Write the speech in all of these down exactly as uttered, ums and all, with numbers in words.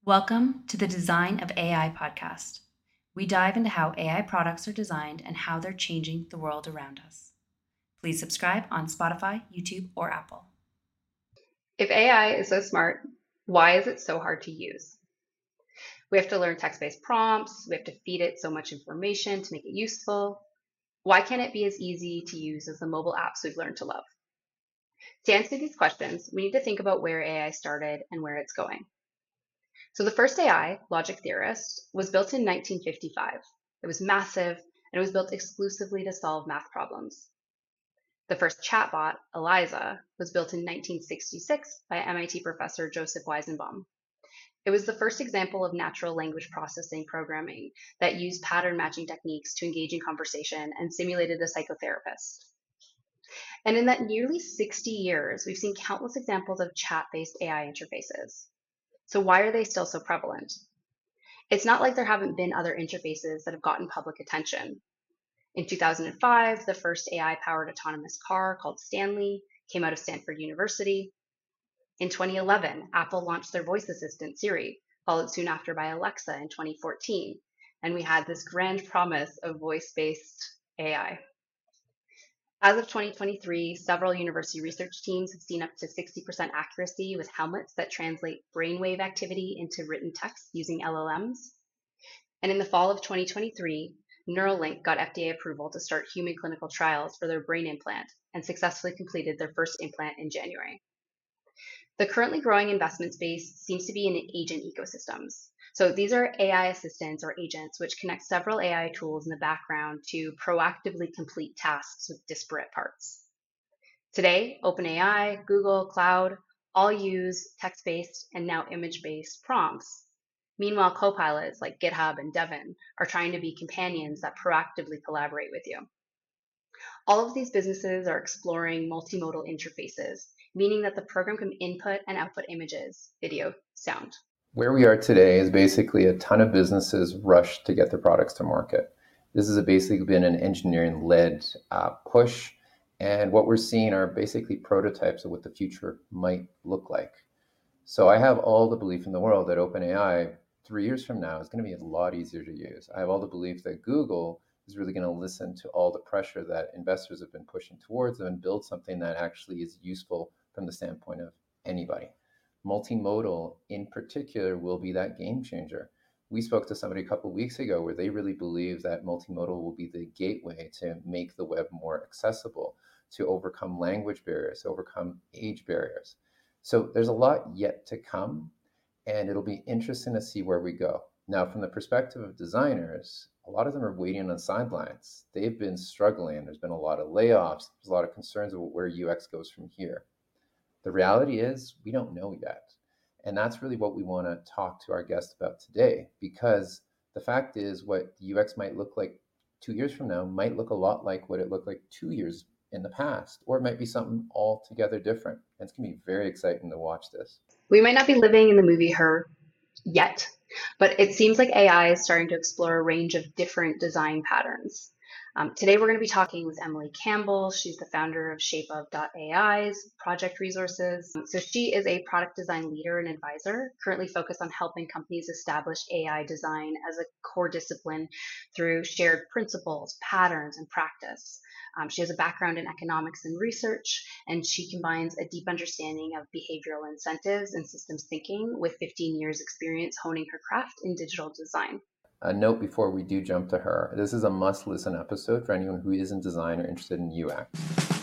Welcome to the Design of A I podcast. We dive into how A I products are designed and how they're changing the world around us. Please subscribe on Spotify, YouTube, or Apple. If A I is so smart, why is it so hard to use? We have to learn text-based prompts. We have to feed it so much information to make it useful. Why can't it be as easy to use as the mobile apps we've learned to love? To answer these questions, we need to think about where A I started and where it's going. So the first A I, Logic Theorist, was built in nineteen fifty-five. It was massive, and it was built exclusively to solve math problems. The first chatbot, Eliza, was built in nineteen sixty-six by M I T professor Joseph Weizenbaum. It was the first example of natural language processing programming that used pattern matching techniques to engage in conversation and simulated a psychotherapist. And in that nearly sixty years, we've seen countless examples of chat-based A I interfaces. So why are they still so prevalent? It's not like there haven't been other interfaces that have gotten public attention. In two thousand five, the first A I-powered autonomous car called Stanley came out of Stanford University. In twenty eleven, Apple launched their voice assistant, Siri, followed soon after by Alexa in twenty fourteen, and we had this grand promise of voice-based A I. As of twenty twenty-three, several university research teams have seen up to sixty percent accuracy with helmets that translate brainwave activity into written text using L L Ms. And in the fall of twenty twenty-three, Neuralink got F D A approval to start human clinical trials for their brain implant and successfully completed their first implant in January. The currently growing investment space seems to be in agent ecosystems. So these are A I assistants or agents which connect several A I tools in the background to proactively complete tasks with disparate parts. Today, OpenAI, Google, Cloud all use text-based and now image-based prompts. Meanwhile, copilots like GitHub and Devin are trying to be companions that proactively collaborate with you. All of these businesses are exploring multimodal interfaces, meaning that the program can input and output images, video, sound. Where we are today is basically a ton of businesses rush to get their products to market. This has basically been an engineering-led uh, push, and what we're seeing are basically prototypes of what the future might look like. So I have all the belief in the world that OpenAI, three years from now, is going to be a lot easier to use. I have all the belief that Google is really going to listen to all the pressure that investors have been pushing towards them and build something that actually is useful from the standpoint of anybody. Multimodal in particular will be that game changer. We spoke to somebody a couple of weeks ago where they really believe that multimodal will be the gateway to make the web more accessible, to overcome language barriers, to overcome age barriers. So there's a lot yet to come, and it'll be interesting to see where we go. Now, from the perspective of designers, a lot of them are waiting on the sidelines. They've been struggling. There's been a lot of layoffs. There's a lot of concerns about where U X goes from here. The reality is we don't know yet. And that's really what we want to talk to our guest about today, because the fact is what the U X might look like two years from now might look a lot like what it looked like two years in the past, or it might be something altogether different. And it's going to be very exciting to watch this. We might not be living in the movie Her yet, but it seems like A I is starting to explore a range of different design patterns. Um, today, we're going to be talking with Emily Campbell. She's the founder of ShapeOf.ai's project resources. So she is a product design leader and advisor, currently focused on helping companies establish A I design as a core discipline through shared principles, patterns, and practice. Um, she has a background in economics and research, and she combines a deep understanding of behavioral incentives and systems thinking with fifteen years experience honing her craft in digital design. A note before we do jump to her. This is a must-listen episode for anyone who isn't design or interested in U X.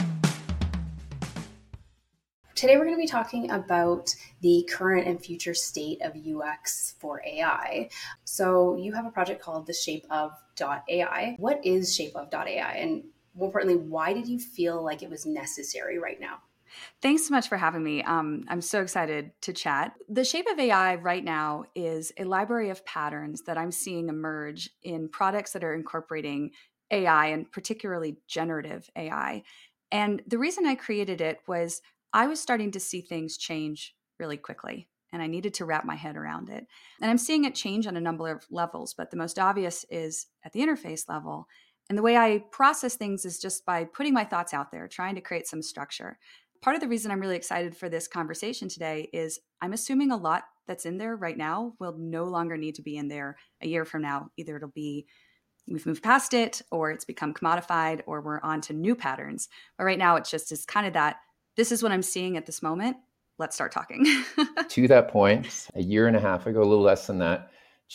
Today we're going to be talking about the current and future state of U X for A I. So you have a project called the ShapeOf.ai. What is ShapeOf.ai? And more importantly, why did you feel like it was necessary right now? Thanks so much for having me. Um, I'm so excited to chat. The Shape of A I right now is a library of patterns that I'm seeing emerge in products that are incorporating A I and particularly generative A I. And the reason I created it was I was starting to see things change really quickly, and I needed to wrap my head around it. And I'm seeing it change on a number of levels, but the most obvious is at the interface level. And the way I process things is just by putting my thoughts out there, trying to create some structure. Part of the reason I'm really excited for this conversation today is I'm assuming a lot that's in there right now will no longer need to be in there a year from now. Either it'll be we've moved past it, or it's become commodified, or we're on to new patterns. But right now it's just, it's kind of that, this is what I'm seeing at this moment. Let's start talking. To that point, a year and a half ago, a little less than that,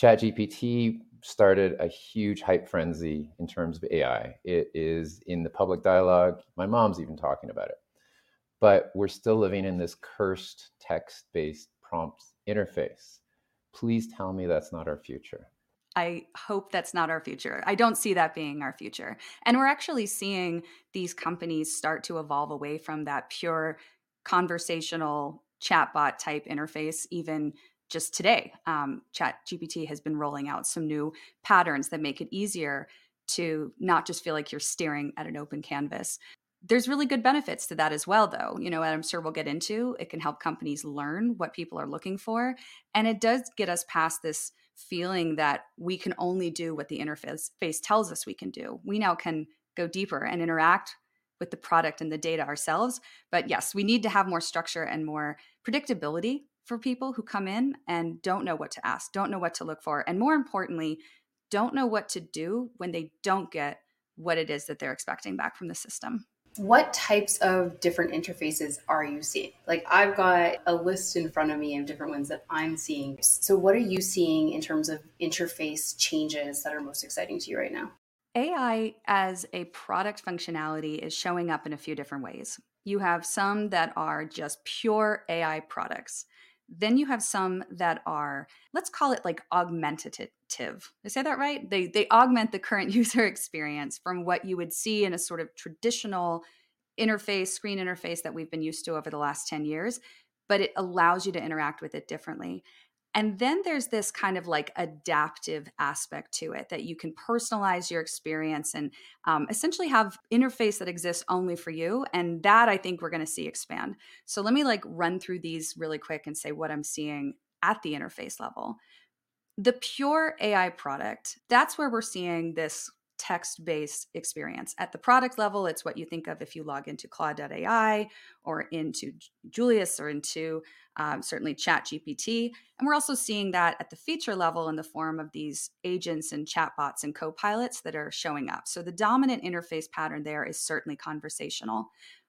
ChatGPT started a huge hype frenzy in terms of A I. It is in the public dialogue. My mom's even talking about it. But we're still living in this cursed text-based prompt interface. Please tell me that's not our future. I hope that's not our future. I don't see that being our future. And we're actually seeing these companies start to evolve away from that pure conversational chatbot type interface. Even just today, um, ChatGPT has been rolling out some new patterns that make it easier to not just feel like you're staring at an open canvas. There's really good benefits to that as well, though. You know, and I'm sure we'll get into, it can help companies learn what people are looking for. And it does get us past this feeling that we can only do what the interface face tells us we can do. We now can go deeper and interact with the product and the data ourselves. But yes, we need to have more structure and more predictability for people who come in and don't know what to ask, don't know what to look for, and more importantly, don't know what to do when they don't get what it is that they're expecting back from the system. What types of different interfaces are you seeing? Like, I've got a list in front of me of different ones that I'm seeing. So what are you seeing in terms of interface changes that are most exciting to you right now? A I as a product functionality is showing up in a few different ways. You have some that are just pure A I products. Then you have some that are, let's call it like augmentative. Did I say that right? They they augment the current user experience from what you would see in a sort of traditional interface, screen interface that we've been used to over the last ten years, but it allows you to interact with it differently. And then there's this kind of like adaptive aspect to it that you can personalize your experience and um, essentially have interface that exists only for you. And that I think we're going to see expand. So let me like run through these really quick and say what I'm seeing at the interface level. The pure A I product, that's where we're seeing this text-based experience. At the product level, it's what you think of if you log into Claude dot A I or into Julius or into um, certainly ChatGPT. And we're also seeing that at the feature level in the form of these agents and chatbots and copilots that are showing up. So the dominant interface pattern there is certainly conversational.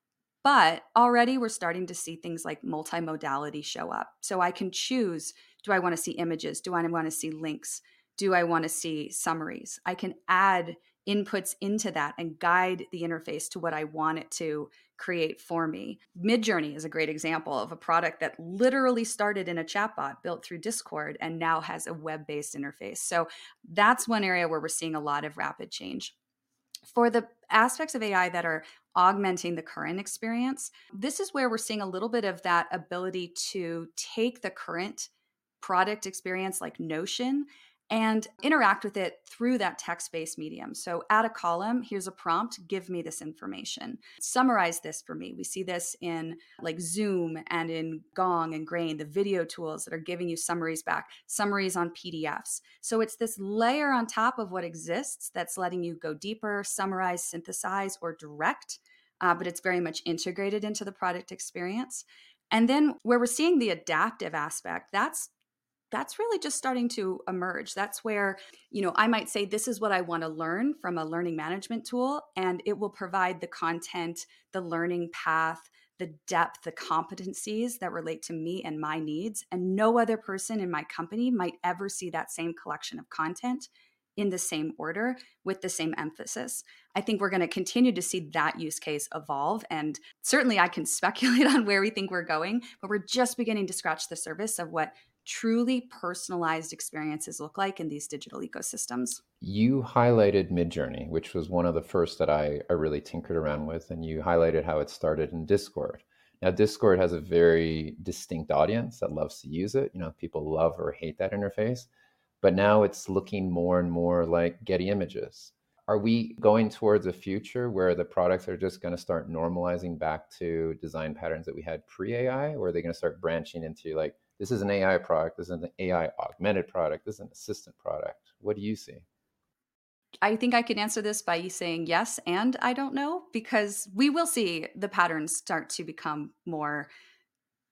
But already we're starting to see things like multimodality show up. So I can choose, do I want to see images? Do I want to see links? Do I want to see summaries? I can add inputs into that and guide the interface to what I want it to create for me. Midjourney is a great example of a product that literally started in a chatbot built through Discord and now has a web-based interface. So that's one area where we're seeing a lot of rapid change. For the aspects of A I that are augmenting the current experience, this is where we're seeing a little bit of that ability to take the current product experience like Notion and interact with it through that text-based medium. So add a column, here's a prompt, give me this information. Summarize this for me. We see this in like Zoom and in Gong and Grain, the video tools that are giving you summaries back, summaries on P D Fs. So it's this layer on top of what exists that's letting you go deeper, summarize, synthesize, or direct, uh, but it's very much integrated into the product experience. And then where we're seeing the adaptive aspect, that's that's really just starting to emerge. That's where, you know, I might say, this is what I want to learn from a learning management tool, and it will provide the content, the learning path, the depth, the competencies that relate to me and my needs. And no other person in my company might ever see that same collection of content in the same order with the same emphasis. I think we're going to continue to see that use case evolve. And certainly I can speculate on where we think we're going, but we're just beginning to scratch the surface of what truly personalized experiences look like in these digital ecosystems. You highlighted Midjourney, which was one of the first that I, I really tinkered around with, and you highlighted how it started in Discord. Now, Discord has a very distinct audience that loves to use it. You know, people love or hate that interface, but now it's looking more and more like Getty Images. Are we going towards a future where the products are just going to start normalizing back to design patterns that we had pre-A I, or are they going to start branching into like, this is an A I product, this is an A I augmented product, this is an assistant product? What do you see? I think I can answer this by saying yes, and I don't know, because we will see the patterns start to become more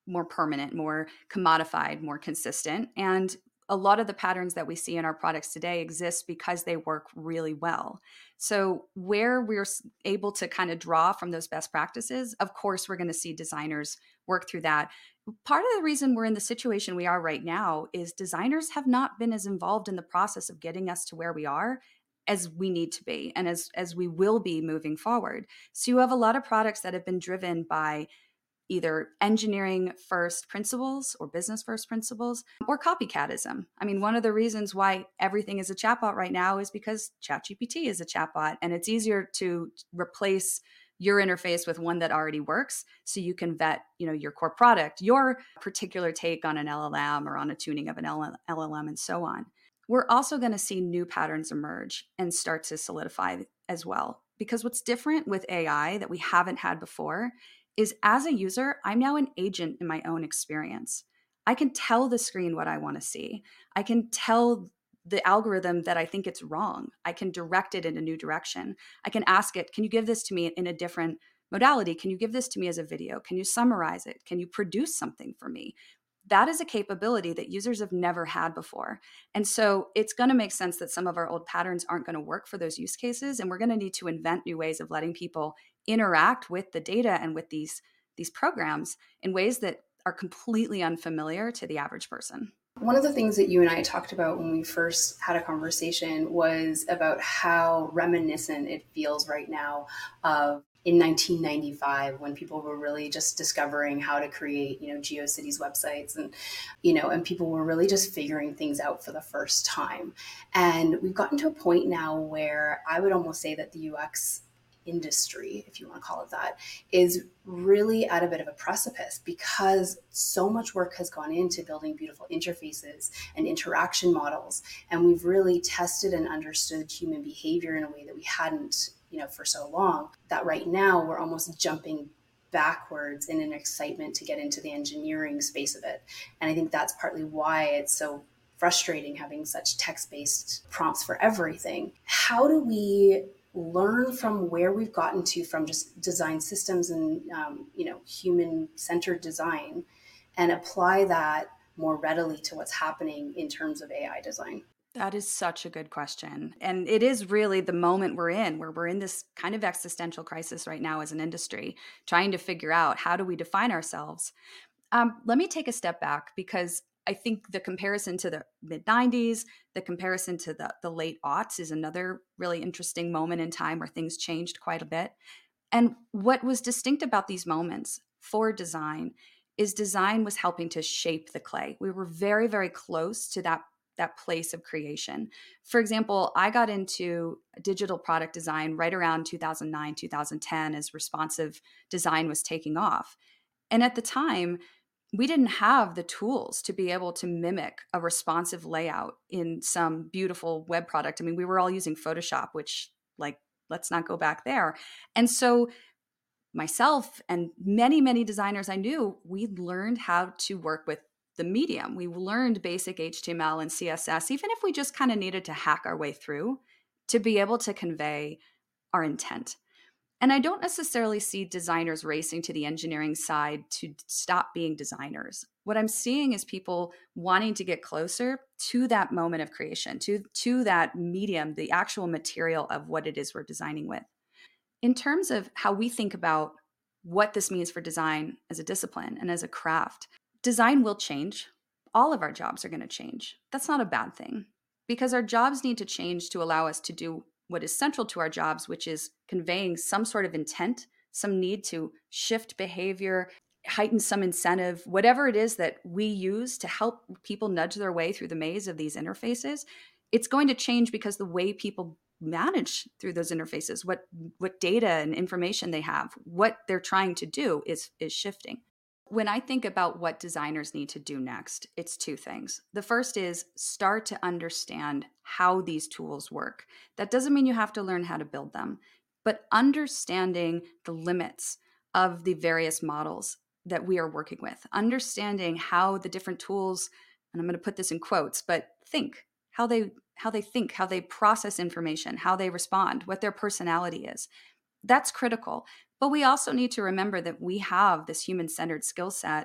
more permanent, more commodified, more consistent. And a lot of the patterns that we see in our products today exist because they work really well. So where we're able to kind of draw from those best practices, of course, we're going to see designers work through that. Part of the reason we're in the situation we are right now is designers have not been as involved in the process of getting us to where we are as we need to be and as, as we will be moving forward. So you have a lot of products that have been driven by either engineering first principles or business first principles or copycatism. I mean, one of the reasons why everything is a chatbot right now is because ChatGPT is a chatbot, and it's easier to replace your interface with one that already works so you can vet, you know, your core product, your particular take on an L L M or on a tuning of an L L M and so on. We're also going to see new patterns emerge and start to solidify as well. Because what's different with A I that we haven't had before is, as a user, I'm now an agent in my own experience. I can tell the screen what I want to see. I can tell the algorithm that I think it's wrong. I can direct it in a new direction. I can ask it, can you give this to me in a different modality? Can you give this to me as a video? Can you summarize it? Can you produce something for me? That is a capability that users have never had before. And so it's going to make sense that some of our old patterns aren't going to work for those use cases. And we're going to need to invent new ways of letting people interact with the data and with these, these programs in ways that are completely unfamiliar to the average person. One of the things that you and I talked about when we first had a conversation was about how reminiscent it feels right now of in nineteen ninety-five, when people were really just discovering how to create, you know, GeoCities websites, and, you know, and people were really just figuring things out for the first time. And we've gotten to a point now where I would almost say that the U X industry, if you want to call it that, is really at a bit of a precipice, because so much work has gone into building beautiful interfaces and interaction models. And we've really tested and understood human behavior in a way that we hadn't, you know, for so long, that right now we're almost jumping backwards in an excitement to get into the engineering space of it. And I think that's partly why it's so frustrating having such text-based prompts for everything. How do we learn from where we've gotten to from just design systems and, um, you know, human-centered design, and apply that more readily to what's happening in terms of A I design? That is such a good question. And it is really the moment we're in, where we're in this kind of existential crisis right now as an industry, trying to figure out, how do we define ourselves? Um, let me take a step back, because I think the comparison to the mid nineties, the comparison to the, the late aughts is another really interesting moment in time where things changed quite a bit. And what was distinct about these moments for design is design was helping to shape the clay. We were very, very close to that that place of creation. For example, I got into digital product design right around two thousand nine, two thousand ten, as responsive design was taking off. And at the time, we didn't have the tools to be able to mimic a responsive layout in some beautiful web product. I mean, we were all using Photoshop, which, like, let's not go back there. And so myself and many, many designers I knew, we learned how to work with the medium. We learned basic H T M L and C S S, even if we just kind of needed to hack our way through to be able to convey our intent. And I don't necessarily see designers racing to the engineering side to stop being designers. What I'm seeing is people wanting to get closer to that moment of creation, to, to that medium, the actual material of what it is we're designing with. In terms of how we think about what this means for design as a discipline and as a craft, design will change. All of our jobs are going to change. That's not a bad thing, because our jobs need to change to allow us to do what is central to our jobs, which is conveying some sort of intent, some need to shift behavior, heighten some incentive, whatever it is that we use to help people nudge their way through the maze of these interfaces. It's going to change because the way people manage through those interfaces, what, what data and information they have, what they're trying to do is, is shifting. When I think about what designers need to do next, it's two things. The first is start to understand how these tools work. That doesn't mean you have to learn how to build them, but understanding the limits of the various models that we are working with, understanding how the different tools, and I'm going to put this in quotes, but think, how they how they think, how they process information, how they respond, what their personality is. That's critical. But we also need to remember that we have this human-centered skill set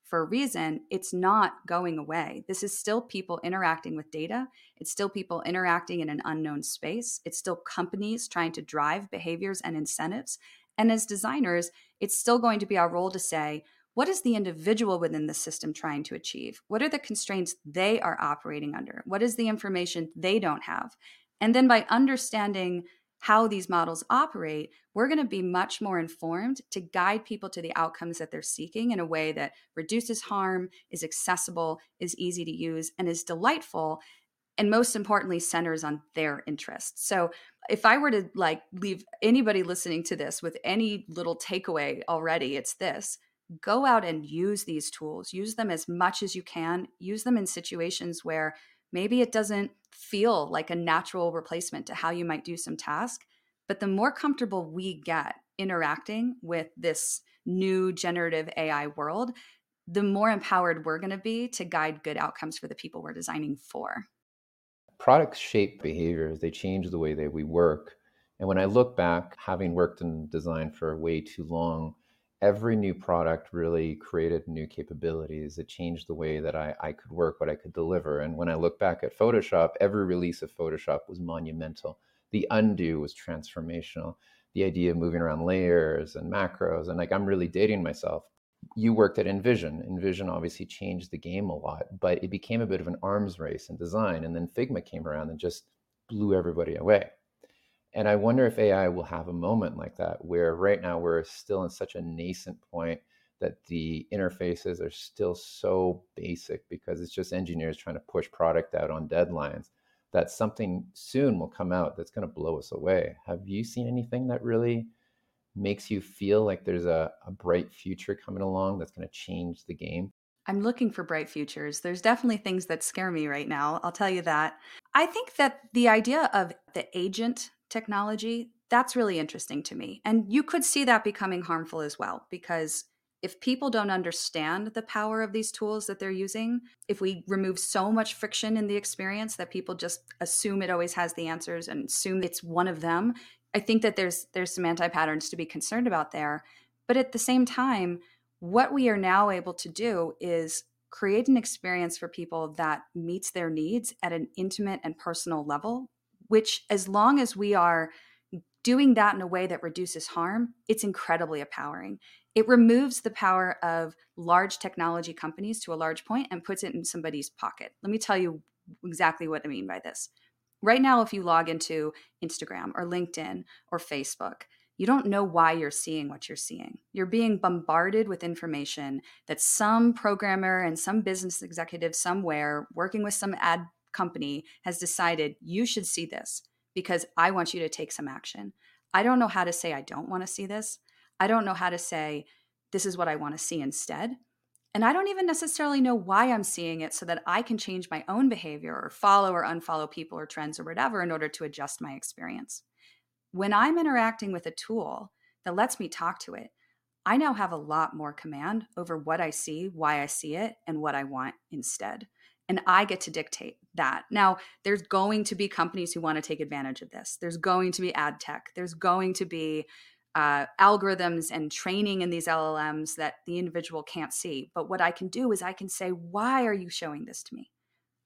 for a reason. It's not going away. This is still people interacting with data. It's still people interacting in an unknown space. It's still companies trying to drive behaviors and incentives. And as designers, it's still going to be our role to say, what is the individual within the system trying to achieve? What are the constraints they are operating under? What is the information they don't have? And then by understanding how these models operate, we're going to be much more informed to guide people to the outcomes that they're seeking in a way that reduces harm, is accessible, is easy to use, and is delightful, and most importantly, centers on their interests. So if I were to like leave anybody listening to this with any little takeaway already, it's this: go out and use these tools, use them as much as you can, use them in situations where maybe it doesn't feel like a natural replacement to how you might do some task. But the more comfortable we get interacting with this new generative A I world, the more empowered we're going to be to guide good outcomes for the people we're designing for. Products shape behaviors. They change the way that we work. And when I look back, having worked in design for way too long, every new product really created new capabilities. It changed the way that I, I could work, what I could deliver. And when I look back at Photoshop, every release of Photoshop was monumental. The undo was transformational. The idea of moving around layers and macros, and like I'm really dating myself. You worked at InVision. InVision obviously changed the game a lot, but it became a bit of an arms race in design. And then Figma came around and just blew everybody away. And I wonder if A I will have a moment like that, where right now we're still in such a nascent point that the interfaces are still so basic because it's just engineers trying to push product out on deadlines, that something soon will come out that's going to blow us away. Have you seen anything that really makes you feel like there's a, a bright future coming along that's going to change the game? I'm looking for bright futures. There's definitely things that scare me right now. I'll tell you that. I think that the idea of the agent technology, that's really interesting to me. And you could see that becoming harmful as well, because if people don't understand the power of these tools that they're using, if we remove so much friction in the experience that people just assume it always has the answers and assume it's one of them, I think that there's there's some anti-patterns to be concerned about there. But at the same time, what we are now able to do is create an experience for people that meets their needs at an intimate and personal level, which, as long as we are doing that in a way that reduces harm, it's incredibly empowering. It removes the power of large technology companies to a large point and puts it in somebody's pocket. Let me tell you exactly what I mean by this. Right now, if you log into Instagram or LinkedIn or Facebook, you don't know why you're seeing what you're seeing. You're being bombarded with information that some programmer and some business executive somewhere working with some ad company has decided you should see this because I want you to take some action. I don't know how to say I don't want to see this. I don't know how to say this is what I want to see instead. And I don't even necessarily know why I'm seeing it so that I can change my own behavior or follow or unfollow people or trends or whatever in order to adjust my experience. When I'm interacting with a tool that lets me talk to it, I now have a lot more command over what I see, why I see it, and what I want instead. And I get to dictate that. Now, there's going to be companies who want to take advantage of this. There's going to be ad tech. There's going to be uh, algorithms and training in these L L Ms that the individual can't see. But what I can do is I can say, why are you showing this to me?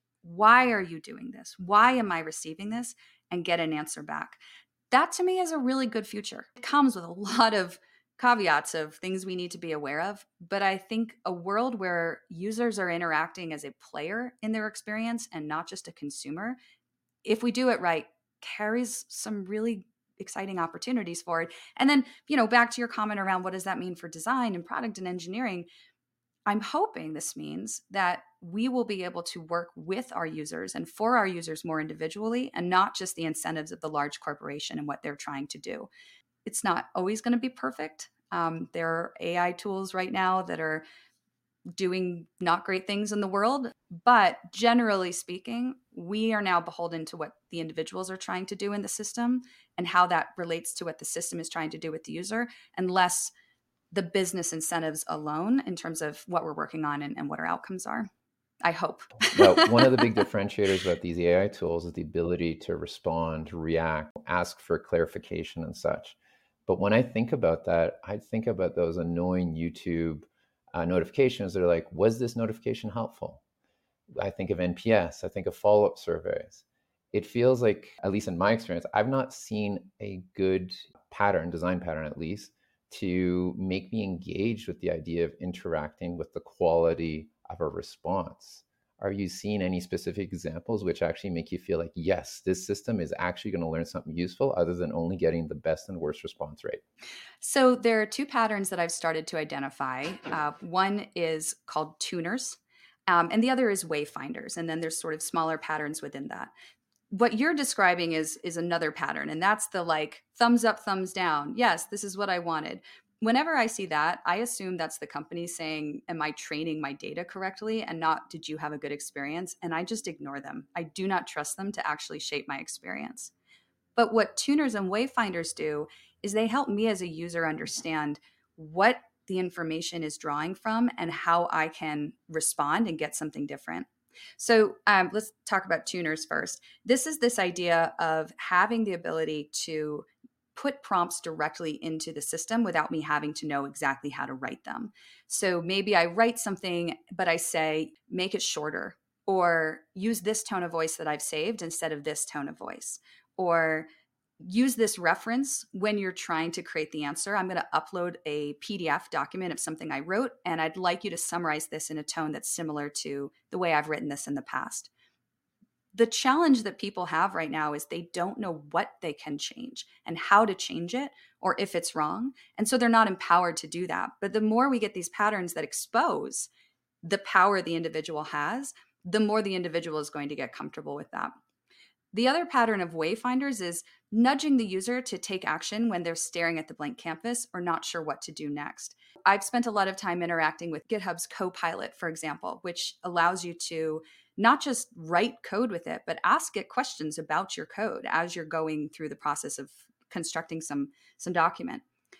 Why are you doing this? Why am I receiving this? And get an answer back. That to me is a really good future. It comes with a lot of caveats of things we need to be aware of. But I think a world where users are interacting as a player in their experience and not just a consumer, if we do it right, carries some really exciting opportunities for it. And then, you know, back to your comment around what does that mean for design and product and engineering, I'm hoping this means that we will be able to work with our users and for our users more individually and not just the incentives of the large corporation and what they're trying to do. It's not always going to be perfect. Um, there are A I tools right now that are doing not great things in the world, but generally speaking, we are now beholden to what the individuals are trying to do in the system and how that relates to what the system is trying to do with the user, and less the business incentives alone in terms of what we're working on and, and what our outcomes are. I hope. Well, one of the big differentiators about these A I tools is the ability to respond, react, ask for clarification and such. But when I think about that, I think about those annoying YouTube uh, notifications that are like, was this notification helpful? I think of N P S, I think of follow-up surveys. It feels like, at least in my experience, I've not seen a good pattern, design pattern at least, to make me engaged with the idea of interacting with the quality of a response. Are you seeing any specific examples which actually make you feel like, yes, this system is actually going to learn something useful other than only getting the best and worst response rate? So there are two patterns that I've started to identify. Uh, one is called tuners, um, and the other is wayfinders. And then there's sort of smaller patterns within that. What you're describing is is another pattern, and that's the like thumbs up, thumbs down. Yes, this is what I wanted. Whenever I see that, I assume that's the company saying, am I training my data correctly, and not, did you have a good experience? And I just ignore them. I do not trust them to actually shape my experience. But what tuners and wayfinders do is they help me as a user understand what the information is drawing from and how I can respond and get something different. So um, let's talk about tuners first. This is this idea of having the ability to put prompts directly into the system without me having to know exactly how to write them. So maybe I write something, but I say, make it shorter, or use this tone of voice that I've saved instead of this tone of voice, or use this reference when you're trying to create the answer. I'm going to upload a P D F document of something I wrote, and I'd like you to summarize this in a tone that's similar to the way I've written this in the past. The challenge that people have right now is they don't know what they can change and how to change it, or if it's wrong. And so they're not empowered to do that. But the more we get these patterns that expose the power the individual has, the more the individual is going to get comfortable with that. The other pattern of wayfinders is nudging the user to take action when they're staring at the blank canvas or not sure what to do next. I've spent a lot of time interacting with GitHub's Copilot, for example, which allows you to not just write code with it, but ask it questions about your code as you're going through the process of constructing some, some document.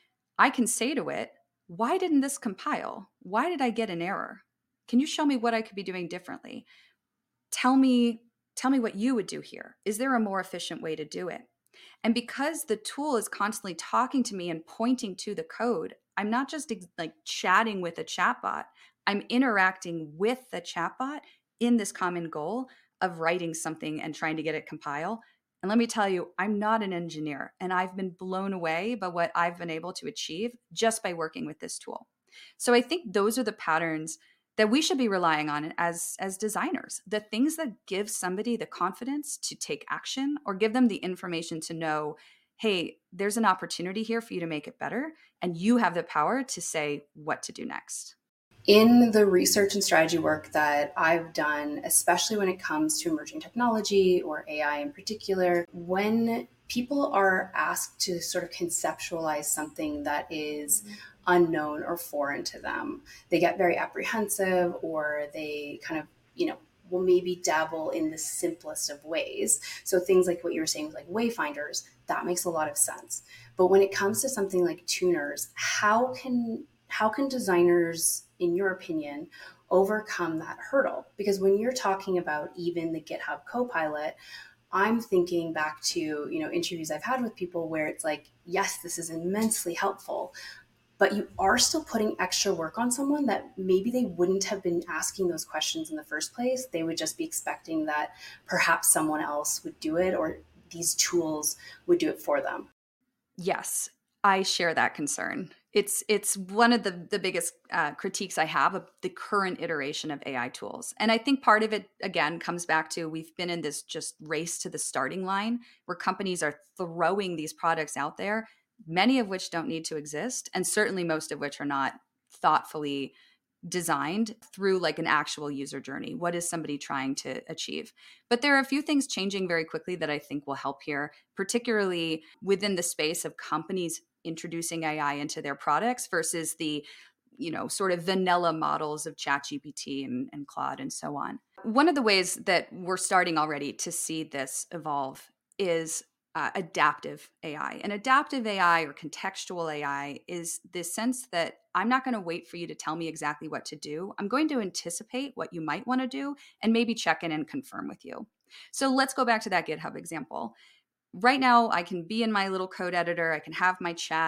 I can say to it, why didn't this compile? Why did I get an error? Can you show me what I could be doing differently? Tell me Tell me what you would do here. Is there a more efficient way to do it? And because the tool is constantly talking to me and pointing to the code, I'm not just like chatting with a chatbot. I'm interacting with the chatbot in this common goal of writing something and trying to get it compile. And let me tell you, I'm not an engineer, and I've been blown away by what I've been able to achieve just by working with this tool. So I think those are the patterns that we should be relying on as, as designers, the things that give somebody the confidence to take action or give them the information to know, hey, there's an opportunity here for you to make it better, and you have the power to say what to do next. In the research and strategy work that I've done, especially when it comes to emerging technology or A I in particular, when people are asked to sort of conceptualize something that is unknown or foreign to them, they get very apprehensive, or they kind of, you know, will maybe dabble in the simplest of ways. So things like what you were saying with like wayfinders, that makes a lot of sense. But when it comes to something like tuners, how can how can designers, in your opinion, overcome that hurdle? Because when you're talking about even the GitHub Copilot, I'm thinking back to, you know, interviews I've had with people where it's like, yes, this is immensely helpful, but you are still putting extra work on someone that maybe they wouldn't have been asking those questions in the first place. They would just be expecting that perhaps someone else would do it, or these tools would do it for them. Yes, I share that concern. It's it's one of the, the biggest uh, critiques I have of the current iteration of A I tools. And I think part of it, again, comes back to we've been in this just race to the starting line where companies are throwing these products out there, many of which don't need to exist, and certainly most of which are not thoughtfully designed through like an actual user journey. What is somebody trying to achieve? But there are a few things changing very quickly that I think will help here, particularly within the space of companies introducing A I into their products versus the, you know, sort of vanilla models of ChatGPT and, and Claude and so on. One of the ways that we're starting already to see this evolve is uh, adaptive A I. And adaptive A I or contextual A I is this sense that I'm not going to wait for you to tell me exactly what to do. I'm going to anticipate what you might want to do and maybe check in and confirm with you. So let's go back to that GitHub example. Right now, I can be in my little code editor. I can have my chat.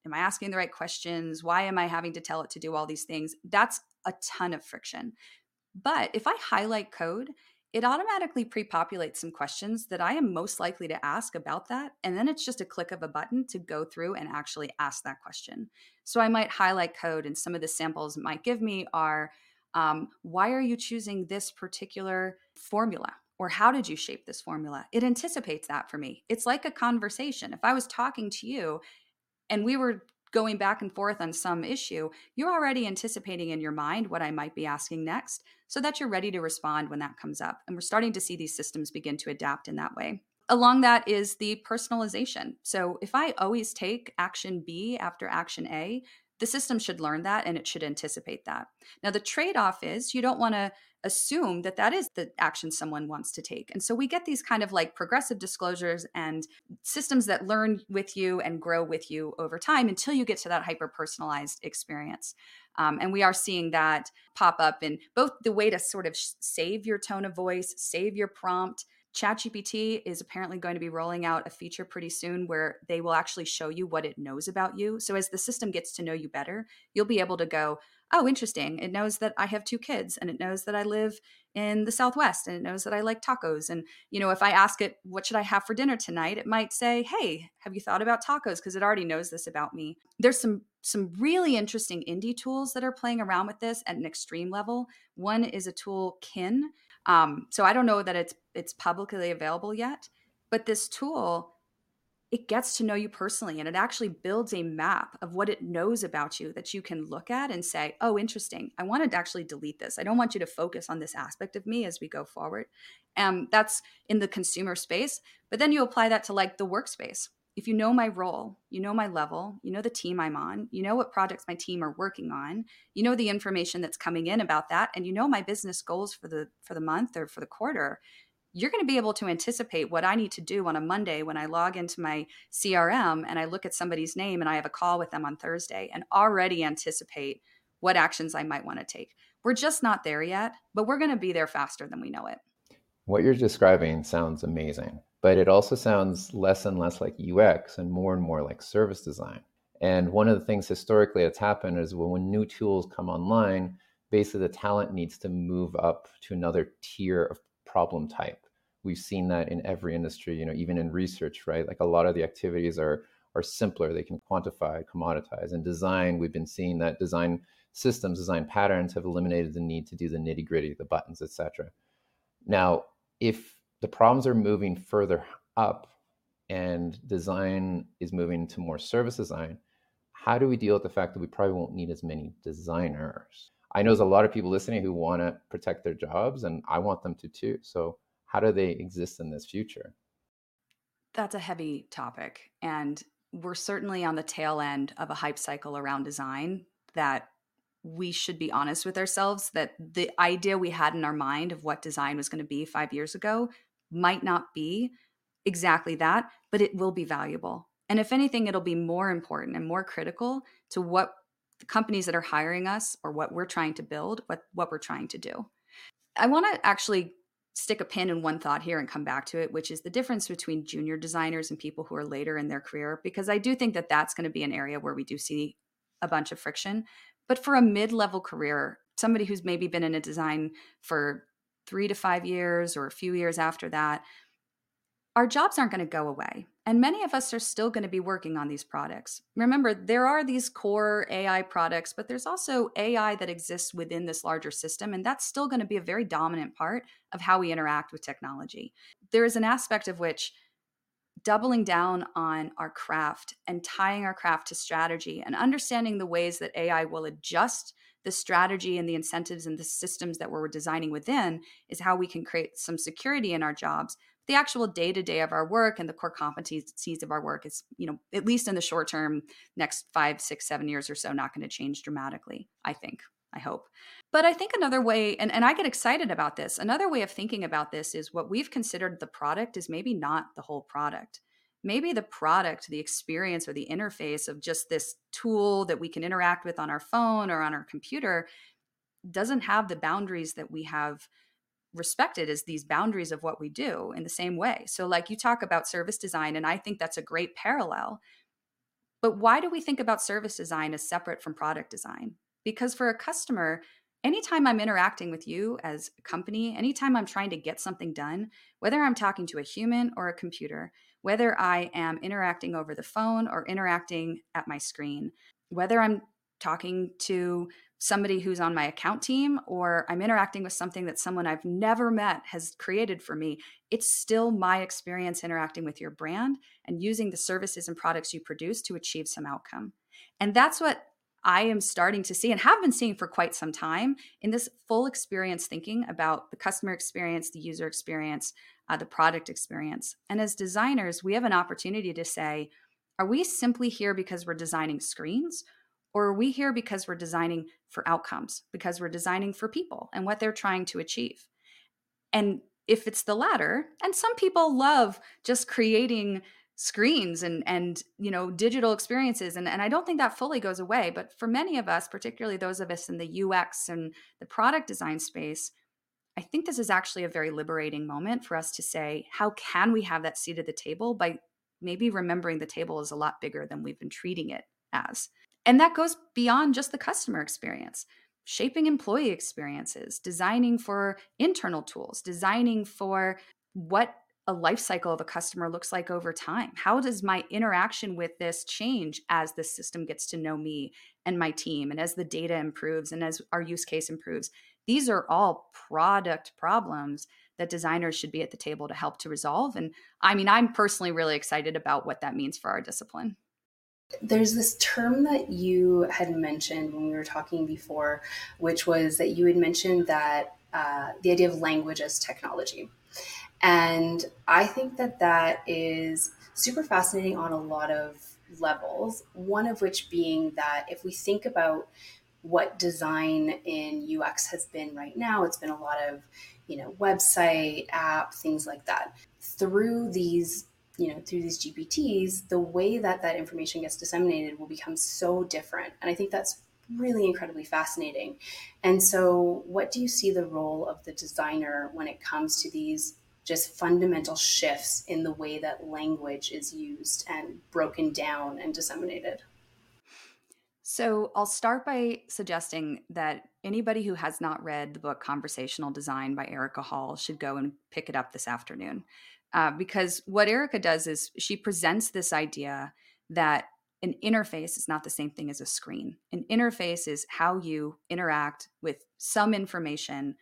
Am I asking the right questions? Why am I having to tell it to do all these things? That's a ton of friction. But if I highlight code, it automatically pre-populates some questions that I am most likely to ask about that. And then it's just a click of a button to go through and actually ask that question. So I might highlight code, and some of the samples it might give me are, um, why are you choosing this particular formula? Or how did you shape this formula? It anticipates that for me. It's like a conversation. If I was talking to you and we were going back and forth on some issue, you're already anticipating in your mind what I might be asking next so that you're ready to respond when that comes up. And we're starting to see these systems begin to adapt in that way. Along that is the personalization. So if I always take action B after action A, the system should learn that and it should anticipate that. Now, the trade-off is you don't want to assume that that is the action someone wants to take. And so we get these kind of like progressive disclosures and systems that learn with you and grow with you over time until you get to that hyper-personalized experience. Um, and we are seeing that pop up in both the way to sort of save your tone of voice, save your prompt. ChatGPT is apparently going to be rolling out a feature pretty soon where they will actually show you what it knows about you. So as the system gets to know you better, you'll be able to go, oh, interesting. It knows that I have two kids, and it knows that I live in the Southwest, and it knows that I like tacos. And, you know, if I ask it, what should I have for dinner tonight? It might say, hey, have you thought about tacos? Because it already knows this about me. There's some some really interesting indie tools that are playing around with this at an extreme level. One is a tool, Kin. Um, so I don't know that it's it's publicly available yet, but this tool, it gets to know you personally, and it actually builds a map of what it knows about you that you can look at and say, oh, interesting. I want to actually delete this. I don't want you to focus on this aspect of me as we go forward. Um, that's in the consumer space. But then you apply that to like the workspace. If you know my role, you know my level, you know the team I'm on, you know what projects my team are working on, you know the information that's coming in about that, and you know my business goals for the for the month or for the quarter, you're going to be able to anticipate what I need to do on a Monday when I log into my C R M and I look at somebody's name and I have a call with them on Thursday, and already anticipate what actions I might want to take. We're just not there yet, but we're going to be there faster than we know it. What you're describing sounds amazing, but it also sounds less and less like U X and more and more like service design. And one of the things historically that's happened is when, when new tools come online, basically the talent needs to move up to another tier of problem type. We've seen that in every industry, you know, even in research, right? Like a lot of the activities are are simpler. They can quantify, commoditize. In design, we've been seeing that design systems, design patterns have eliminated the need to do the nitty gritty, the buttons, et cetera. Now, if the problems are moving further up and design is moving to more service design, how do we deal with the fact that we probably won't need as many designers? I know there's a lot of people listening who want to protect their jobs, and I want them to too. So how do they exist in this future? That's a heavy topic. And we're certainly on the tail end of a hype cycle around design that we should be honest with ourselves that the idea we had in our mind of what design was going to be five years ago might not be exactly that, but it will be valuable. And if anything, it'll be more important and more critical to what the companies that are hiring us or what we're trying to build, what, what we're trying to do. I want to actually stick a pin in one thought here and come back to it, which is the difference between junior designers and people who are later in their career, because I do think that that's going to be an area where we do see a bunch of friction. But for a mid-level career, somebody who's maybe been in a design for three to five years or a few years after that, our jobs aren't going to go away. And many of us are still going to be working on these products. Remember, there are these core A I products, but there's also A I that exists within this larger system. And that's still going to be a very dominant part of how we interact with technology. There is an aspect of which doubling down on our craft and tying our craft to strategy and understanding the ways that A I will adjust the strategy and the incentives and the systems that we're designing within is how we can create some security in our jobs. The actual day-to-day of our work and the core competencies of our work is, you know, at least in the short term, next five, six, seven years or so, not going to change dramatically, I think. I hope. But I think another way, and, and I get excited about this, another way of thinking about this is what we've considered the product is maybe not the whole product. Maybe the product, the experience or the interface of just this tool that we can interact with on our phone or on our computer doesn't have the boundaries that we have respected as these boundaries of what we do in the same way. So like you talk about service design, and I think that's a great parallel. But why do we think about service design as separate from product design? Because for a customer, anytime I'm interacting with you as a company, anytime I'm trying to get something done, whether I'm talking to a human or a computer, whether I am interacting over the phone or interacting at my screen, whether I'm talking to somebody who's on my account team or I'm interacting with something that someone I've never met has created for me, it's still my experience interacting with your brand and using the services and products you produce to achieve some outcome. And that's what I am starting to see and have been seeing for quite some time in this full experience thinking about the customer experience, the user experience, uh, the product experience. And as designers, we have an opportunity to say, are we simply here because we're designing screens? Or are we here because we're designing for outcomes, because we're designing for people and what they're trying to achieve? And if it's the latter, and some people love just creating screens and and you know digital experiences, and, and I don't think that fully goes away, but for many of us, particularly those of us in the U X and the product design space, I think this is actually a very liberating moment for us to say, how can we have that seat at the table by maybe remembering the table is a lot bigger than we've been treating it as. And that goes beyond just the customer experience, shaping employee experiences, designing for internal tools, designing for what a life cycle of a customer looks like over time. How does my interaction with this change as the system gets to know me and my team, and as the data improves and as our use case improves? These are all product problems that designers should be at the table to help to resolve. And I mean, I'm personally really excited about what that means for our discipline. There's this term that you had mentioned when we were talking before, which was that you had mentioned that uh, the idea of language as technology. And I think that that is super fascinating on a lot of levels, one of which being that if we think about what design in U X has been right now, it's been a lot of, you know, website, app, things like that. Through these you know, through these G P Ts, the way that that information gets disseminated will become so different. And I think that's really incredibly fascinating. And so what do you see the role of the designer when it comes to these just fundamental shifts in the way that language is used and broken down and disseminated? So I'll start by suggesting that anybody who has not read the book Conversational Design by Erica Hall should go and pick it up this afternoon. Uh, because what Erica does is she presents this idea that an interface is not the same thing as a screen. An interface is how you interact with some information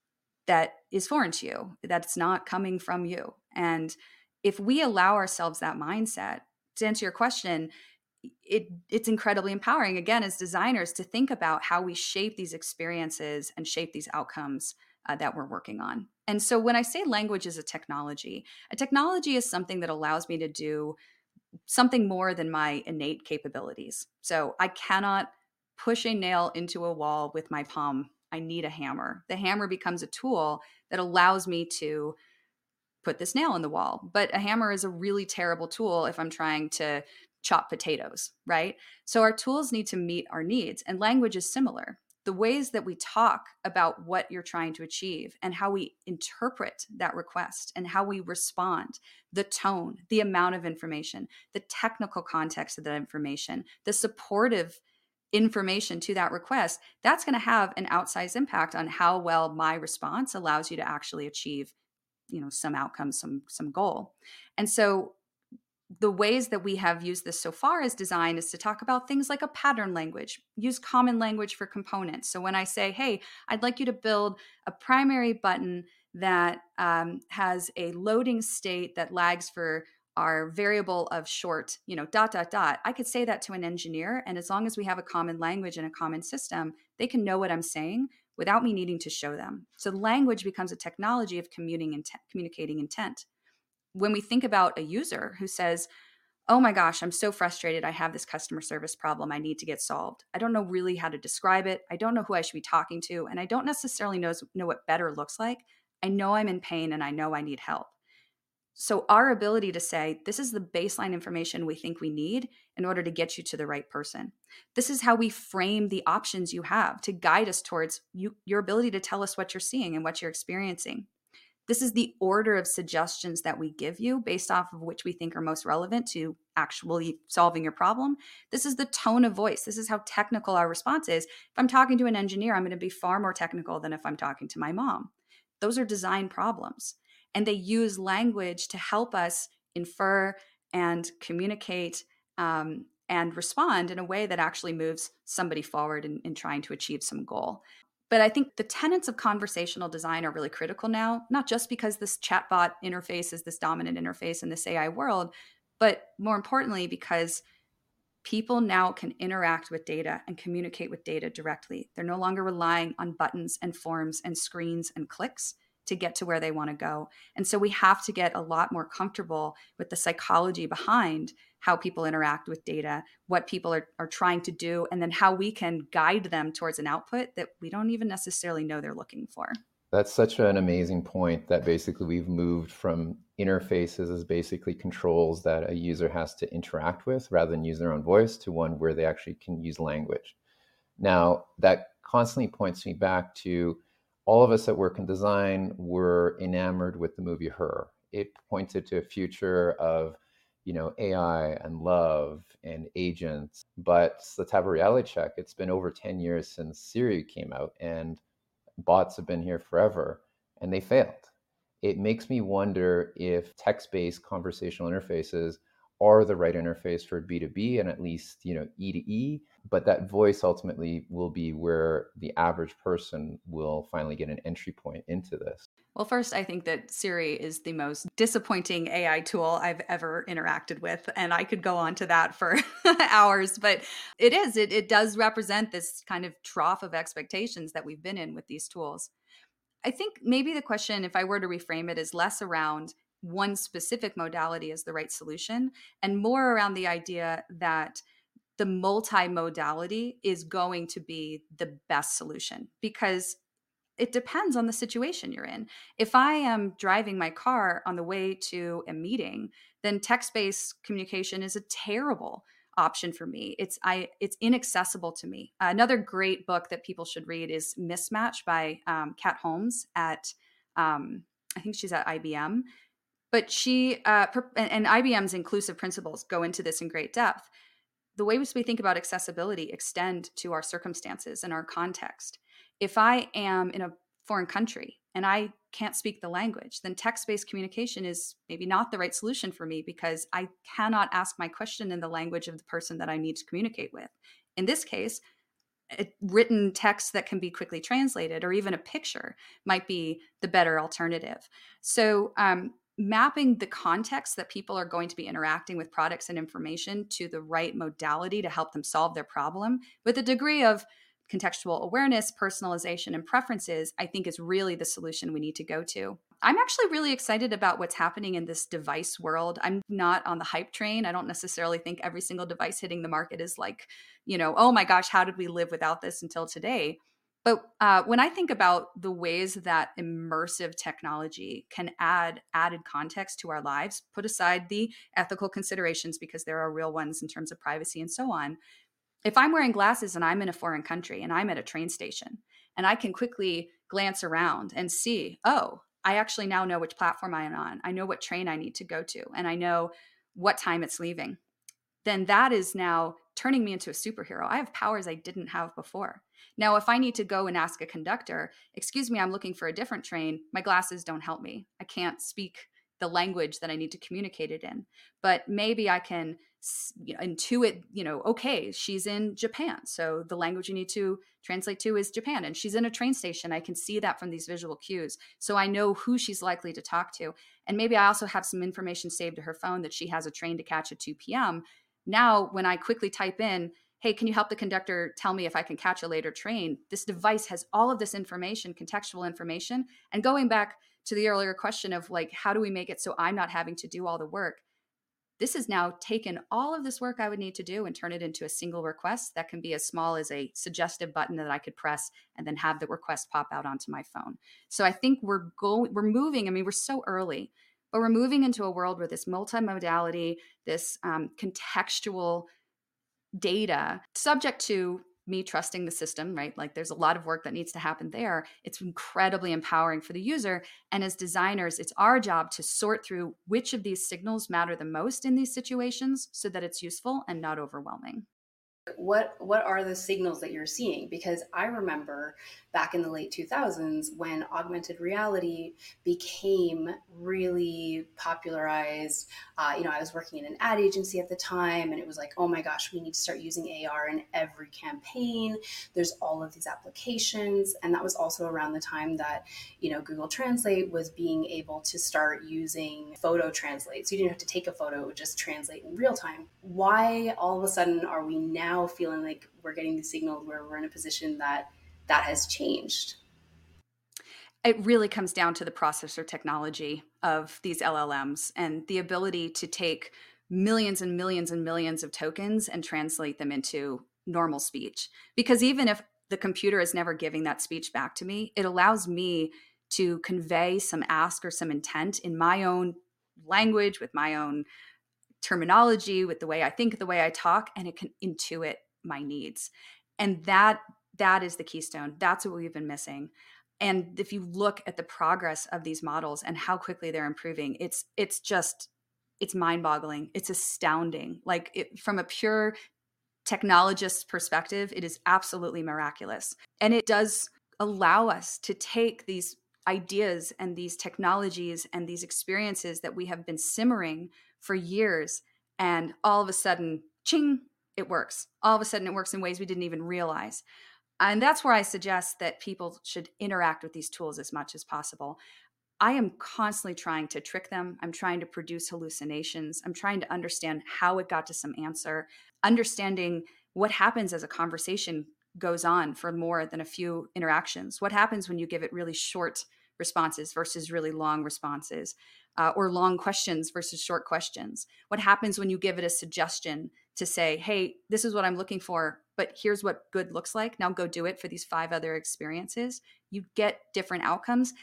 that is foreign to you, that's not coming from you. And if we allow ourselves that mindset, to answer your question, it it's incredibly empowering, again, as designers, to think about how we shape these experiences and shape these outcomes uh, that we're working on. And so when I say language is a technology, a technology is something that allows me to do something more than my innate capabilities. So I cannot push a nail into a wall with my palm. I need a hammer. The hammer becomes a tool that allows me to put this nail in the wall. But a hammer is a really terrible tool if I'm trying to chop potatoes, right? So our tools need to meet our needs, and language is similar. The ways that we talk about what you're trying to achieve and how we interpret that request and how we respond, the tone, the amount of information, the technical context of that information, the supportive information to that request, that's going to have an outsized impact on how well my response allows you to actually achieve, you know, some outcome, some, some goal. And so the ways that we have used this so far as design is to talk about things like a pattern language, use common language for components. So when I say, hey, I'd like you to build a primary button that um, has a loading state that lags for our variable of short, you know, dot, dot, dot, I could say that to an engineer. And as long as we have a common language and a common system, they can know what I'm saying without me needing to show them. So language becomes a technology of commuting intent, communicating intent. When we think about a user who says, oh my gosh, I'm so frustrated. I have this customer service problem I need to get solved. I don't know really how to describe it. I don't know who I should be talking to. And I don't necessarily know, know what better looks like. I know I'm in pain and I know I need help. So our ability to say, this is the baseline information we think we need in order to get you to the right person. This is how we frame the options you have to guide us towards you, your ability to tell us what you're seeing and what you're experiencing. This is the order of suggestions that we give you based off of which we think are most relevant to actually solving your problem. This is the tone of voice. This is how technical our response is. If I'm talking to an engineer, I'm going to be far more technical than if I'm talking to my mom. Those are design problems. And they use language to help us infer and communicate um, and respond in a way that actually moves somebody forward in, in trying to achieve some goal. But I think the tenets of conversational design are really critical now, not just because this chatbot interface is this dominant interface in this A I world, but more importantly, because people now can interact with data and communicate with data directly. They're no longer relying on buttons and forms and screens and clicks to get to where they want to go. And so we have to get a lot more comfortable with the psychology behind how people interact with data, what people are, are trying to do, and then how we can guide them towards an output that we don't even necessarily know they're looking for. That's such an amazing point, that basically we've moved from interfaces as basically controls that a user has to interact with rather than use their own voice, to one where they actually can use language. Now, that constantly points me back to all of us that work in design were enamored with the movie Her. It pointed to a future of, you know, A I and love and agents. But let's have a reality check. It's been over ten years since Siri came out, and bots have been here forever, and they failed. It makes me wonder if text-based conversational interfaces are the right interface for B two B and at least, you know, E to E, but that voice ultimately will be where the average person will finally get an entry point into this. Well, first, I think that Siri is the most disappointing A I tool I've ever interacted with. And I could go on to that for hours, but it is, it, it does represent this kind of trough of expectations that we've been in with these tools. I think maybe the question, if I were to reframe it, is less around one specific modality as the right solution and more around the idea that the multimodality is going to be the best solution, because it depends on the situation you're in. If I am driving my car on the way to a meeting, then text-based communication is a terrible option for me. It's I it's inaccessible to me. Uh, another great book that people should read is Mismatch by um, Kat Holmes at um, I think she's at I B M. But she uh, and, and I B M's inclusive principles go into this in great depth. The ways we think about accessibility extend to our circumstances and our context. If I am in a foreign country and I can't speak the language, then text-based communication is maybe not the right solution for me, because I cannot ask my question in the language of the person that I need to communicate with. In this case, a written text that can be quickly translated, or even a picture, might be the better alternative. So um, mapping the context that people are going to be interacting with products and information to the right modality to help them solve their problem with a degree of contextual awareness, personalization, and preferences, I think is really the solution we need to go to. I'm actually really excited about what's happening in this device world. I'm not on the hype train. I don't necessarily think every single device hitting the market is like, you know, oh my gosh, how did we live without this until today? But uh, when I think about the ways that immersive technology can add added context to our lives, put aside the ethical considerations because there are real ones in terms of privacy and so on. If I'm wearing glasses and I'm in a foreign country and I'm at a train station and I can quickly glance around and see, oh, I actually now know which platform I'm on. I know what train I need to go to, and I know what time it's leaving. Then that is now turning me into a superhero. I have powers I didn't have before. Now, if I need to go and ask a conductor, excuse me, I'm looking for a different train, my glasses don't help me. I can't speak the language that I need to communicate it in. But maybe I can you know, intuit, you know, okay, she's in Japan. So the language you need to translate to is Japan. And she's in a train station. I can see that from these visual cues. So I know who she's likely to talk to. And maybe I also have some information saved to her phone that she has a train to catch at two p.m. Now, when I quickly type in, hey, can you help the conductor tell me if I can catch a later train? This device has all of this information, contextual information. And going back to the earlier question of like, how do we make it so I'm not having to do all the work? This has now taken all of this work I would need to do and turn it into a single request that can be as small as a suggestive button that I could press and then have the request pop out onto my phone. So I think we're going, we're moving, I mean, we're so early, but we're moving into a world where this multimodality, this um, contextual data, subject to me trusting the system, right? Like there's a lot of work that needs to happen there. It's incredibly empowering for the user. And as designers, it's our job to sort through which of these signals matter the most in these situations so that it's useful and not overwhelming. What what are the signals that you're seeing? Because I remember back in the late two thousands when augmented reality became really popularized. Uh, you know, I was working in an ad agency at the time, and it was like, oh my gosh, we need to start using A R in every campaign. There's all of these applications, and that was also around the time that, you know, Google Translate was being able to start using photo translate. So you didn't have to take a photo; it would just translate in real time. Why all of a sudden are we now feeling like we're getting the signals where we're in a position that that has changed? It really comes down to the processor technology of these L L Ms and the ability to take millions and millions and millions of tokens and translate them into normal speech. Because even if the computer is never giving that speech back to me, it allows me to convey some ask or some intent in my own language, with my own terminology, with the way I think, the way I talk, and it can intuit my needs. And that that is the keystone. That's what we've been missing. And if you look at the progress of these models and how quickly they're improving, it's it's just it's mind-boggling. It's astounding. Like it, from a pure technologist's perspective, it is absolutely miraculous. And it does allow us to take these ideas and these technologies and these experiences that we have been simmering for years, and all of a sudden, ching, it works. All of a sudden, it works in ways we didn't even realize. And that's where I suggest that people should interact with these tools as much as possible. I am constantly trying to trick them. I'm trying to produce hallucinations. I'm trying to understand how it got to some answer, understanding what happens as a conversation goes on for more than a few interactions. What happens when you give it really short responses versus really long responses, uh, or long questions versus short questions? What happens when you give it a suggestion to say, hey, this is what I'm looking for, but here's what good looks like. Now go do it for these five other experiences. You get different outcomes.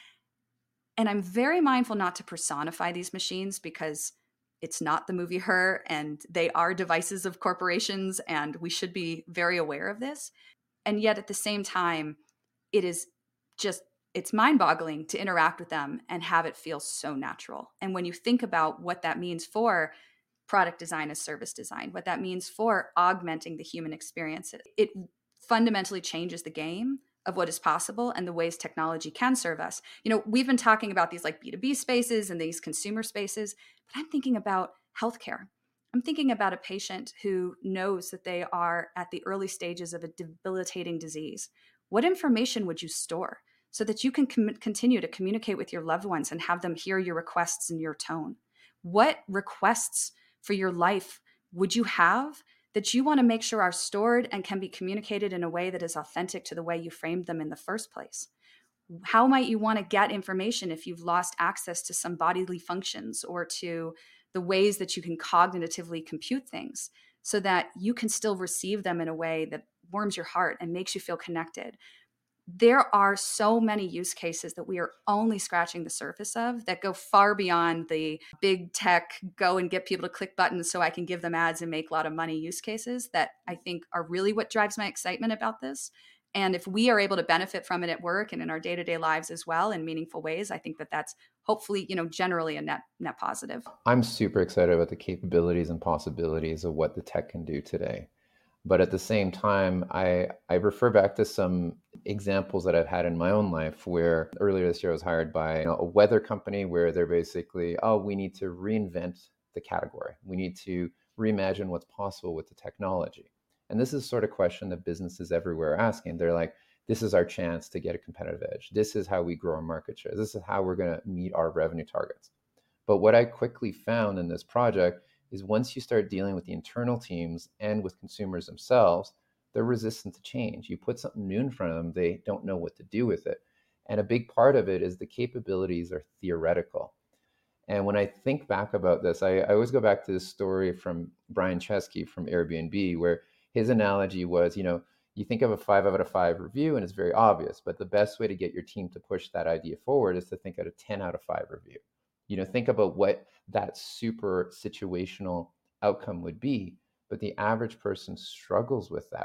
And I'm very mindful not to personify these machines, because it's not the movie Her, and they are devices of corporations, and we should be very aware of this. And yet at the same time, it is just, it's mind-boggling to interact with them and have it feel so natural. And when you think about what that means for product design as service design, what that means for augmenting the human experience, it fundamentally changes the game of what is possible and the ways technology can serve us. You know, we've been talking about these like B two B spaces and these consumer spaces, but I'm thinking about healthcare. I'm thinking about a patient who knows that they are at the early stages of a debilitating disease. What information would you store so that you can com- continue to communicate with your loved ones and have them hear your requests in your tone? What requests for your life would you have that you want to make sure are stored and can be communicated in a way that is authentic to the way you framed them in the first place? How might you want to get information if you've lost access to some bodily functions or to the ways that you can cognitively compute things, so that you can still receive them in a way that warms your heart and makes you feel connected? There are so many use cases that we are only scratching the surface of that go far beyond the big tech, go and get people to click buttons so I can give them ads and make a lot of money use cases that I think are really what drives my excitement about this. And if we are able to benefit from it at work and in our day-to-day lives as well in meaningful ways, I think that that's hopefully, you know, generally a net net positive. I'm super excited about the capabilities and possibilities of what the tech can do today. But at the same time, I, I refer back to some examples that I've had in my own life where earlier this year I was hired by, you know, a weather company where they're basically, oh, we need to reinvent the category. We need to reimagine what's possible with the technology. And this is sort of question that businesses everywhere are asking. They're like, this is our chance to get a competitive edge. This is how we grow our market share. This is how we're going to meet our revenue targets. But what I quickly found in this project is once you start dealing with the internal teams and with consumers themselves, they're resistant to change. You put something new in front of them, they don't know what to do with it. And a big part of it is the capabilities are theoretical. And when I think back about this, I, I always go back to this story from Brian Chesky from Airbnb, where his analogy was, you know, you think of a five out of five review and it's very obvious, but the best way to get your team to push that idea forward is to think of a ten out of five review. You know, think about what that super situational outcome would be, but the average person struggles with that.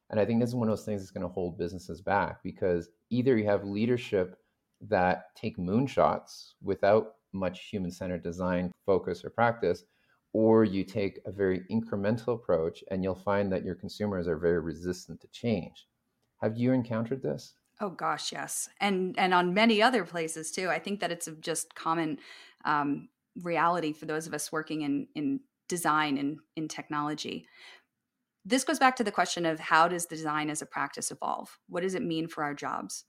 And I think this is one of those things that's going to hold businesses back, because either you have leadership that take moonshots without much human-centered design focus or practice, or you take a very incremental approach and you'll find that your consumers are very resistant to change. Have you encountered this? Oh gosh, yes. And and on many other places too. I think that it's a just common um, reality for those of us working in, in design and in technology. This goes back to the question of, how does design as a practice evolve? What does it mean for our jobs?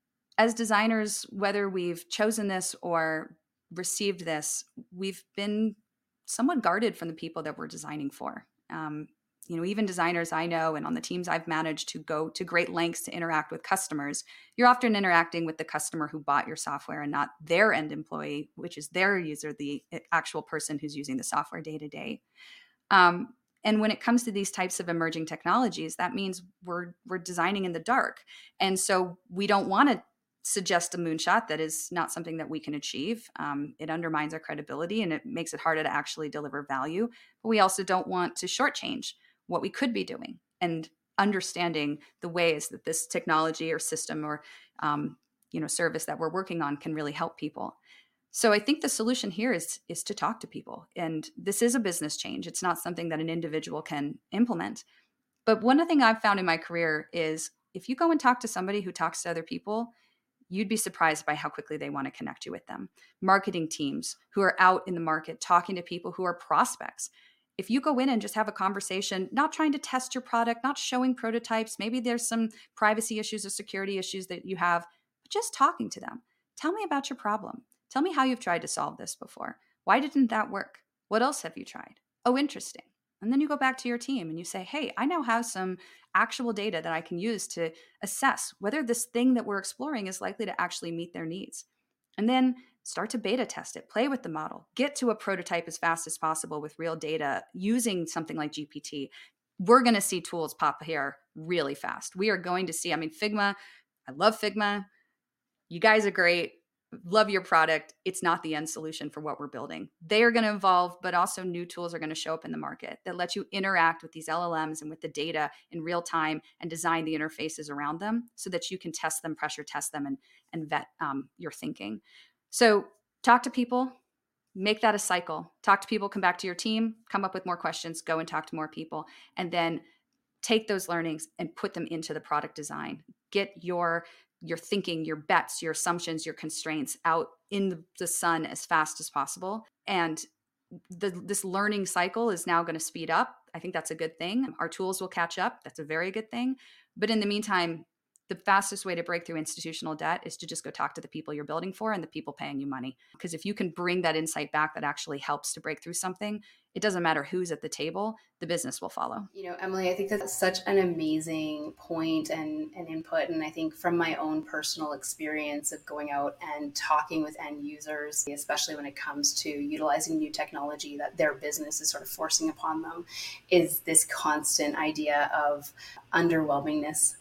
As designers, whether we've chosen this or received this, we've been somewhat guarded from the people that we're designing for. Um, you know, even designers I know and on the teams I've managed to go to great lengths to interact with customers, you're often interacting with the customer who bought your software and not their end employee, which is their user, the actual person who's using the software day to day. Um, And when it comes to these types of emerging technologies, that means we're we're designing in the dark. And so we don't want to suggest a moonshot that is not something that we can achieve. Um, it undermines our credibility and it makes it harder to actually deliver value. But we also don't want to shortchange what we could be doing and understanding the ways that this technology or system or um, you know service that we're working on can really help people. So I think the solution here is, is to talk to people. And this is a business change. It's not something that an individual can implement. But one thing I've found in my career is, if you go and talk to somebody who talks to other people, you'd be surprised by how quickly they want to connect you with them. Marketing teams who are out in the market talking to people who are prospects. If you go in and just have a conversation, not trying to test your product, not showing prototypes, maybe there's some privacy issues or security issues that you have, but just talking to them. Tell me about your problem. Tell me how you've tried to solve this before. Why didn't that work? What else have you tried? Oh, interesting. And then you go back to your team and you say, hey, I now have some actual data that I can use to assess whether this thing that we're exploring is likely to actually meet their needs. And then start to beta test it, play with the model, get to a prototype as fast as possible with real data using something like G P T. We're going to see tools pop here really fast. We are going to see, I mean, Figma, I love Figma. You guys are great. Love your product. It's not the end solution for what we're building. They are going to evolve, but also new tools are going to show up in the market that let you interact with these L L Ms and with the data in real time and design the interfaces around them so that you can test them, pressure test them, and, and vet um, your thinking. So talk to people, make that a cycle. Talk to people, come back to your team, come up with more questions, go and talk to more people, and then take those learnings and put them into the product design. Get your your thinking, your bets, your assumptions, your constraints out in the sun as fast as possible. And the, this learning cycle is now going to speed up. I think that's a good thing. Our tools will catch up. That's a very good thing. But in the meantime, the fastest way to break through institutional debt is to just go talk to the people you're building for and the people paying you money. Because if you can bring that insight back that actually helps to break through something, it doesn't matter who's at the table, the business will follow. You know, Emily, I think that's such an amazing point and, and input. And I think from my own personal experience of going out and talking with end users, especially when it comes to utilizing new technology that their business is sort of forcing upon them, is this constant idea of underwhelmingness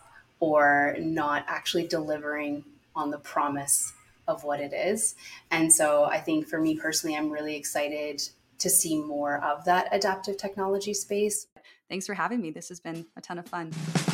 or not actually delivering on the promise of what it is. And so I think for me personally, I'm really excited to see more of that adaptive technology space. Thanks for having me. This has been a ton of fun.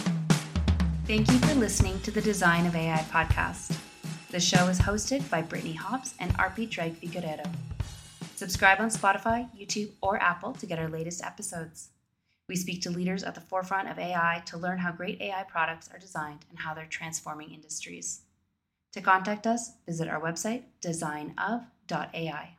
Thank you for listening to the Design of A I podcast. The show is hosted by Brittany Hobbs and Arpi Drake Figueredo. Subscribe on Spotify, YouTube, or Apple to get our latest episodes. We speak to leaders at the forefront of A I to learn how great A I products are designed and how they're transforming industries. To contact us, visit our website, design of dot A I.